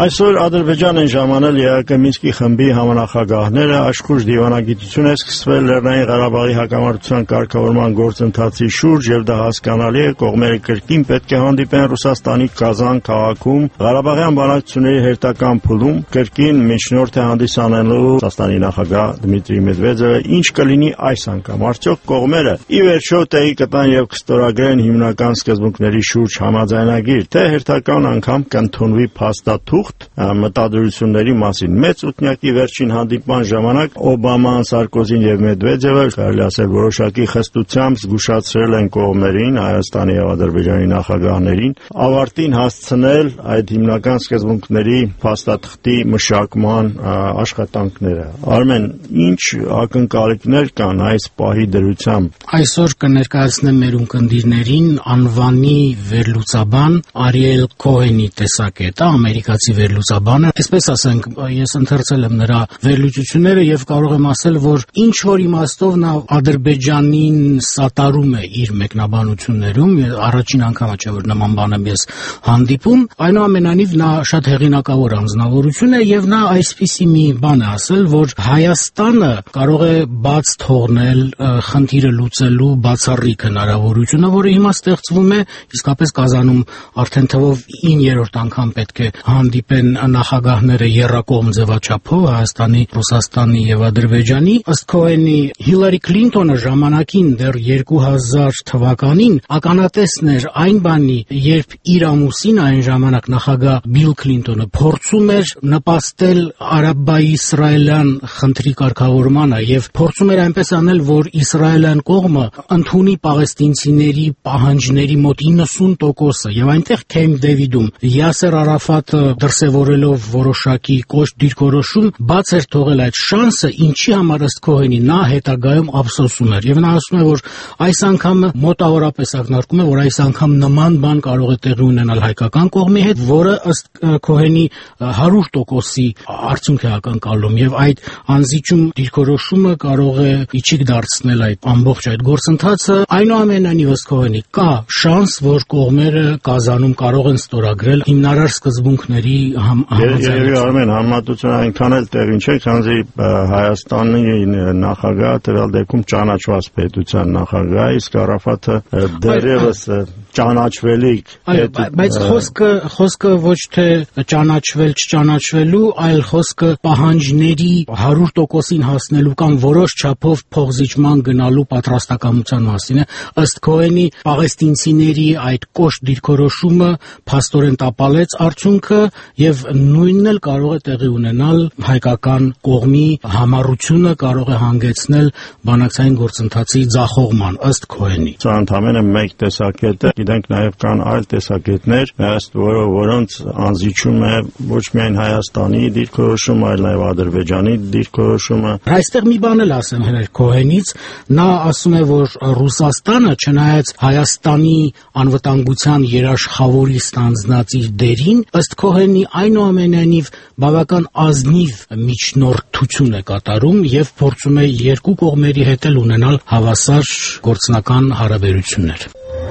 Այսօր Ադրբեջան են ժամանել ԵԱԿ Մինսկի խմբի համանախագահները, աշխույժ դիվանագիտություն է սկսվել Լեռնային Ղարաբաղի հակամարտության կարգավորման գործընթացի շուրջ եւ դա հասկանալի է, կողմերը կրկին պետք է հանդիպեն Ռուսաստանի Կազան քաղաքում Ղարաբաղյան բանակցությունների հերթական փուլում, կրկին միջնորդ է հանդիսանելու Ռուսաստանի նախագահ Դմիտրի Մեդվեդևը, ինչ կլինի այս անգամ, արդյոք կողմերը ի վերջո տեղի կտան եւ կստորագրեն հիմնական սկզբունքների շուրջ համաձայնագիր, թե հերթական անգամ կընդունվի փաստաթուղթ մտադրությունների մասին։ Մեծ ութնյակի վերջին հանդիպման ժամանակ Օբաման, Սարկոզին եւ Մեդվեդևը, կարելի ասել, որոշակի խստությամբ զգուշացրել են կողմերին, Հայաստանի եւ Ադրբեջանի նախագահներին, ավարտին հասցնել այդ հիմնական սկզբունքների փաստաթղթի մշակման աշխատանքները։ Արմեն, ինչ ակնկալիքներ կան այս պահի դրությամբ։ Այսօր կներկայացնեմ մեր ունկնդիրներին անվանի վերլուծաբան Արիել Քոհենի տեսակետը, ամերիկացի վերլուծաբանը, այսպես ասենք, ես ընթերցել եմ նրա վերլուծությունները եւ կարող եմ ասել, որ ինչ որ իմաստով նա Ադրբեջանին սատարում է իր մեկնաբանություններում, առաջին անգամը չէ որ նման բան եմ ես հանդիպում, այնուամենայնիվ նա շատ հեղինակավոր անձնավորություն է եւ նա այսպիսի մի բան է ասել, որ Հայաստանը կարող է բաց թողնել խնդիրը լուծելու բացառիկ հնարավորությունը, որը հիմա ստեղծվում է, իսկապես Կազանում արդեն թվով 9-րդ անգամ պետք է հանդիպեն նախագահները եռակողմ ձևաչափով Հայաստանի, Ռուսաստանի եւ Ադրբեջանի։ Ըստ Քոհենի, Հիլարի Քլինտոնը ժամանակին դեռ 2000 թվականին ականատեսն էր այն բանի, երբ իր ամուսին այն ժամանակ նախագահ Բիլ Քլինտոնը փորձում էր նպաստել արաբա-իսրայելյան խնդրի կարգավորմանը եւ փորձում էր այնպես անել, որ իսրայելյան կողմը ընդունի պաղեստինցիների պահանջների մոտ 90%-ը եւ այնտեղ Քեմփ Դեվիդում Յասեր Արաֆատը դրսևորելով որոշակի կոշտ դիրքորոշում բաց էր թողել այդ շանսը, ինչի համար ըստ Քոհենի նա հետագայում ափսոսում էր եւ նա ասում է, որ այս անգամը մոտավորապես ակնարկում է, որ այս անգամ նման բան կարող է տեղի ունենալ հայկական կողմի հետ, որը ըստ Քոհենի 100%-ի արդյունք է ակնկալում եւ այդ անզիջում դիրքորոշումը կարող է իջիկ դարձնել այդ ամբողջ այդ գործընթացը։ Այնուամենայնիվ ըստ Քոհենի կա շանս, որ կողմերը Կազանում կարող են ստորագրել հիմնարար սկզբունքների Երևի Արմեն, համեմատությունը այնքան էլ տեղին չէ, քանզի Հայաստանի նախագահը տվյալ դեպքում ճանաչված պետության նախագահ, իսկ Արաֆատը դեռևս ճանաչվելիք։ Բայց խոսքը ոչ թե ճանաչվել չճանաչվելու, այլ խոսքը պահանջների 100%-ին հասնելու կամ որոշ չափով փոխզիջման գնալու պատրաստակամության մասին է։ Ըստ Քոհենի, պաղեստինցիների այդ կոշտ դիրքորոշումը փաստորեն տապալեց արդյունքը եւ նույնն էլ կարող է տեղի ունենալ հայկական կողմի համառությունը կարող է հանգեցնել բանակցային գործընթացի ձախողման ըստ Քոհենի։ Սա ընդհանրապես մեկ տեսակետ է, գիտենք նաեւ կան այլ տեսակետներ, ըստ որոնց անզիջում է ոչ միայն Հայաստանի դիրքորոշումը, այլ նաեւ Ադրբեջանի դիրքորոշումը։ Այստեղ մի բան էլ ասեմ հենց Քոհենից, նա ասում է, որ Ռուսաստանը չնայած Հայաստանի անվտանգության երաշխավորի ստանձնած իր դերին, ըստ Քոհենի այնուամենայնիվ բավական ազնիվ միջնորդություն է կատարում եւ փորձում է երկու կողմերի հետ էլ ունենալ հավասար գործնական հարաբերություններ։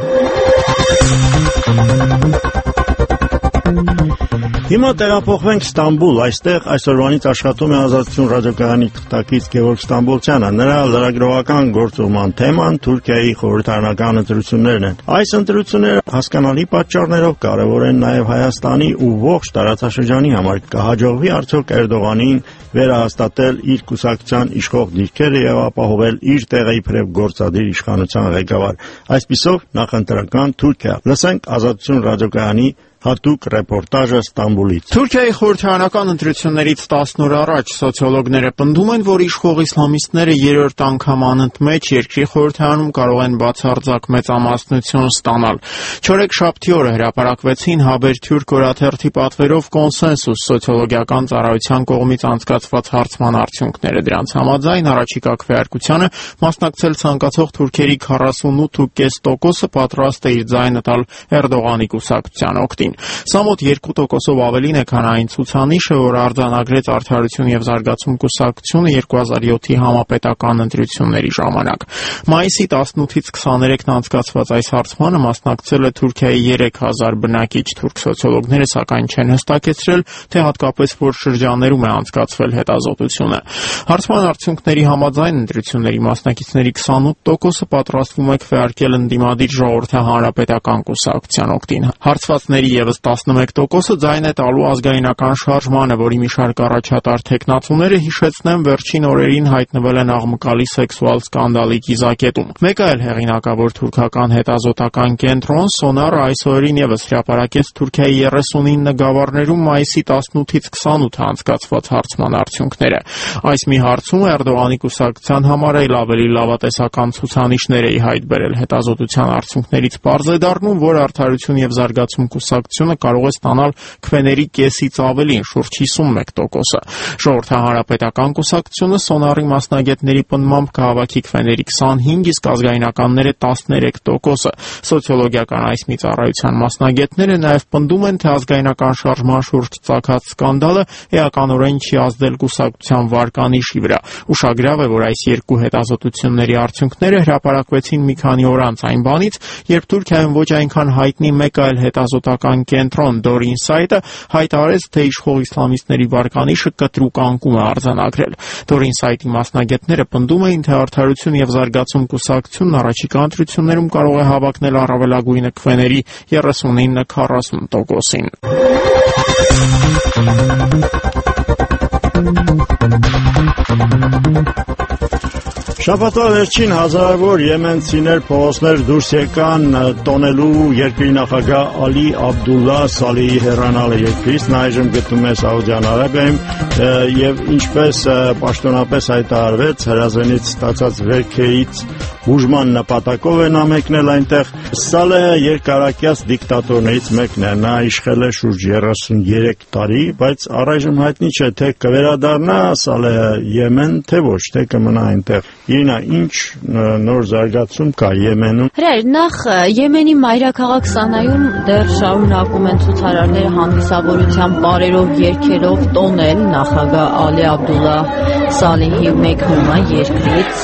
Հիմա տեղափոխվենք Ստամբուլ, այստեղ այսօրվանից աշխատում է Ազատություն ռադիոկայանի թղթակից Գևորգ Ստամբոլցյանը, նրա լրագրողական գործուղման թեման Թուրքիայի խորհրդարանական ընտրություններն են։ Այս ընտրությունները հասկանալի պատճառներով կարևոր են նաև Հայաստանի ու ողջ տարածաշրջանի համար։ Կհաջողվի արդյոք Էրդողանին վերահաստատել իր կուսակցության իշխող դիրքերը եւ ապահովել իր տեղը իբրև գործադիր իշխանության ղեկավար։ Այսպիսով նախընտրական Թուրքիա։ Լսենք Ազատություն ռադիոկայանի հատուկ ռեպորտաժը Ստամբուլից։ Թուրքիայի խորհրդարանական ընտրություններից 10 օր առաջ սոցիոլոգները պնդում են, որ իշխող իսլամիստները երրորդ անգամ անընդմեջ երկրի խորհրդարանում կարող են բացարձակ մեծամասնություն ստանալ։ Չորեքշաբթի օրը հրապարակվեցին Haberturk օրաթերթի պատվերով կոնսենսուս սոցիոլոգիական ծառայության կողմից անցկացված հարցման արդյունքները։ Դրանց համաձայն առաջիկա քվեարկությանը մասնակցել ցանկացող թուրքերի 48.5%-ը պատրաստ է իր ձայնը տալ Էրդողանի կուսակցության օգտին։ օգտին։ Սա մոտ 2%-ով ավելին է, քան այն ցուցանիշը, որ արձանագրեց Արդարություն եւ զարգացում կուսակցությունը 2007-ի համապետական ընտրությունների ժամանակ։ Մայիսի 18-ից 23-ն անցկացված այս հարցմանը մասնակցել է Թուրքիայի 3000 բնակիչ թուրք սոցիոլոգները, սակայն չեն հստակեցրել, թե հատկապես որ շրջաններում է անցկացվել հետազոտությունը։ Հարցման արդյունքների համաձայն ընտրությունների մասնակիցների 28%-ը պատրաստվում է քվեարկել ընդդիմադիր Ժողովրդի հանրապետական կուսակցության օգտին։ Հարցվածների եւս 11%-ը ձայն է տալու ազգայնական շարժմանը, որի մի շարք առաջատար թեկնածուները հիշեցնեն վերջին օրերին հայտնվել են աղմկալի սեքսուալ սկանդալի կիզակետում։ Մեկ այլ հեղինակավոր թուրքական հետազոտական կենտրոն Սոնարը այս օրերին եւս հրապարակեց Թուրքիայի 39 գավառներում մայիսի 18-ից 28 անցկացված հարցման արդյունքները։ Այս մի հարցում Էրդողանի կուսակցության համար էլ ավելի լավատեսական ցուցանիշներ է հայտ բերել։ Հետազոտության արդյունքներից պարզ է դառնում, որ Արդարություն եւ զարգացում կուսակցությունը կարող է ստանալ քվեների կեսից ավելին, շուրջ 51%-ը։ Ժողովրդի հանրապետական կուսակցությունը Սոնարի մասնագետների պնդմամբ կհավաքի քվեների 25, իսկ ազգայնականները 13%-ը։ Սոցիոլոգիական այս մի ծառայության մասնագետները նաև պնդում են, թե ազգայնական շարժման շուրջ ծագած սկանդալը էականորեն չի ազդել կուսակցության վարկանիշի վրա։ Ուշագրավ է, որ այս երկու հետազոտությունների արդյունքները հրապարակվեցին մի քանի օր անց այն բանից, երբ Թուրքիայում ոչ այնքան հայտնի մեկ այլ հետազոտական կենտրոն Door Insight-ը հայտարարեց, թե իշխող իսլամիստների վարկանիշը կտրուկ անկում է արձանագրել։ Door Insight-ի մասնագետները պնդում էին, թե Արդարություն եւ զարգացում կուսակցությունն առաջիկա ընտրություններում կարող է հավակնել առավելագույնը քվեների 39-40%-ին։ Շաբաթվա վերջին հազարավոր եմենցիներ փողոցներ դուրս եկան տոնելու երկրի նախագահ Ալի Աբդուլլա Սալիհի հեռանալը երկրից, նա այժմ գտնվում է Սաուդյան Արաբիայում եւ ինչպես պաշտոնապես հայտարարվեց, հրազենից ստացած վերքերից բուժման նպատակով է նա մեկնել այնտեղ։ Սալեհը երկարակյաց դիկտատորներից մեկն է, նա իշխել է շուրջ 33 տարի, բայց առայժմ հայտնի չէ, թե կվերադառնա Սալեհը Եմեն, թե ոչ, թե կմնա այնտեղ։ Իրինա, ինչ նոր զարգացում կա Եմենում։ Հրայր, նախ Եմենի մայրաքաղաք Սանայում դեռ շարունակում են ցուցարարները հանդիսավորության պարերով երգերով տոնել նախագահ Ալի Աբդուլլա Սալիհի մեկնումը երկրից։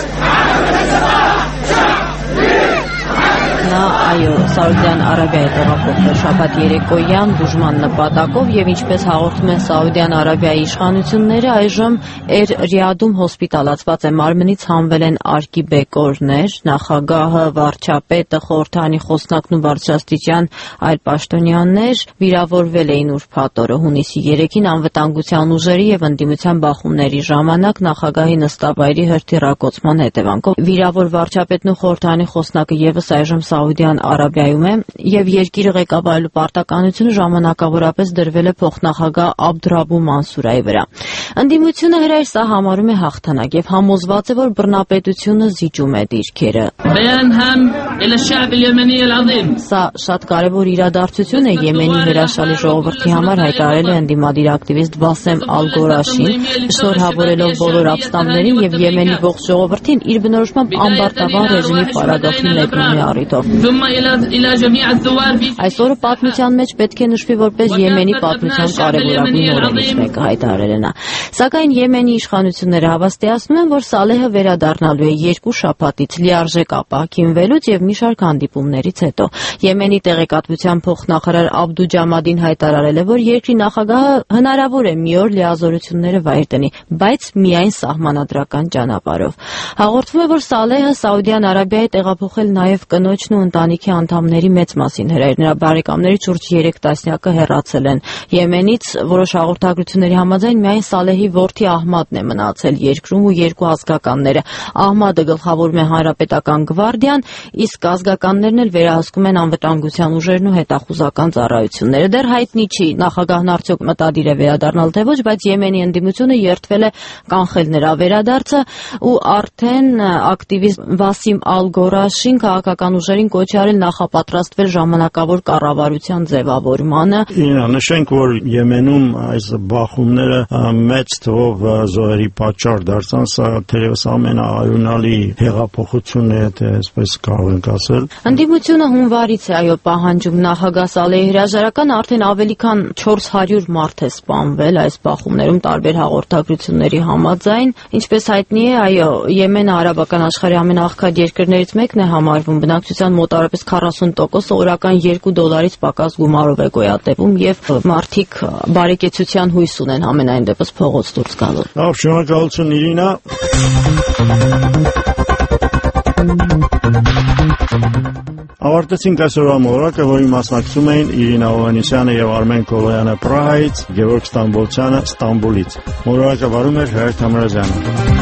Այո, Սաուդյան Արաբիայի տեղափոխվել շաբաթ երեկոյան բուժման նպատակով եւ ինչպես հաղորդում են Սաուդյան Արաբիայի իշխանությունները, այժմ Ռիադում հոսպիտալացված է, մարմնից հանվել են արկի բեկորներ, նախագահը, վարչապետը, խորհրդարանի խոսնակն ու բարձրաստիճան այլ պաշտոնյաներ վիրավորվել էին ուրբաթ օրը հունիսի 3-ին անվտանգության ուժերի եւ ընդդիմության բախումների ժամանակ նախագահի նստավայրի հրթիռակոծման հետևանքով։ Վիրավոր վարչապետն ու խորհրդարանի խոսնակը եւս այժմ Սաուդյան Արաբիայում է եւ երկիրը ղեկավարելու պարտականությունը ժամանակավորապես դրվել է փոխնախագահ Աբդրաբու Մանսուրայի վրա։ Ընդդիմությունը հրայր սա համարում է հաղթանակ եւ համոզված է, որ բռնապետությունը զիջում է դիրքերը։ Սա շատ կարևոր իրադարձություն է Եմենի հրաշալի ժողովրդի համար, հայտարարել է ընդդիմադիր ակտիվիստ Բասեմ Ալ-Գորաշին, շնորհավորելով բոլոր ապստամբներին եւ Եմենի ողջ ժողովրդին իր բնորոշմամբ ամբարտավան ռեժիմի պարագախի մեկնումի առիթով։ Այսօրը պատմության մեջ պետք է նշվի որպես Եմենի պատմության կարևորագույն օրերից մեկը, հայտարարել է նա։ Սակայն Եմենի իշխանությունները հավաստիացնում են, որ Սալեհը վերադառնալու է 2 շաբաթից լիարժեք ապահովվելուց եւ մի շարք հանդիպումներից հետո։ Եմենի տեղեկատվության փոխնախարար Աբդու Ջամադին հայտարարել է, որ երկրի նախագահը հնարավոր է մի օր լիազորությունները վայր դնի, բայց միայն սահմանադրական ճանապարհով։ Հաղորդվում է, որ Սալեհը Սաուդյան Արաբիայի տեղափոխել նաեւ կնոջն ու ընտանիքի անդամների մեծ մասին հրայր, նրա բարեկամների շուրջ 3 տասնյակը հեռացել են Եմենից, որոշ հաղորդագրությունների համաձայն միայն Սալեհի որդի Ահմադն է մնացել երկրում ու 2 ազգականները։ Ահմադը գլխավորում է հանրապետական գվարդիան, իսկ ազգականներն էլ վերահսկում են անվտանգության ուժերն ու հետախուզական ծառայությունները։ Դեռ հայտնի չի նախագահն արդյոք մտադիր է վերադառնալ թե ոչ, բայց Եմենի ընդդիմությունը երդվել է կանխել նրա վերադարձը ու արդեն ակտիվիստ Վասիմ Ալ-Գորաշին քաղաքական ուժերին կոչ արել նախապատրաստվել ժամանակավոր կառավարության ձևավորմանը։ Իրինա, նշենք, որ Եմենում այս բախումները մեծ թվով զոհերի պատճառ դարձան, սա թերևս ամենաարյունալի հեղափոխությունն է, եթե այսպես կարող ենք ասել։ Ընդդիմությունը հունվարից է այո պահանջում նախագահ Սալեհի հրաժարական, արդեն ավելի քան 400 մարդ է սպանվել այս բախումներում տարբեր հաղորդագրությունների համաձայն։ Ինչպես հայտնի է, այո, Եմենը արաբական աշխարհի ամենաաղքատ երկրներից մեկն է համարվում, բնակչության մոտավորապես 40%-ը օրական $2 պակաս գումարով է գոյատևում եւ մարդիկ բարեկեցության հույս ունեն ամենայն դեպս փողոց դուրս գալու։ Լավ, շնորհակալություն Իրինա։ Ավարտեցինք այսօրվա մոլորակը, որի մասնակցում էին Իրինա Հովհաննիսյանը եւ Արմեն Կոլոյանը Պրահայից, Գևորգ Ստամբոլցյանը Ստամբուլից։ Մոլորակը վարում էր Հրայր Թամրազյանը։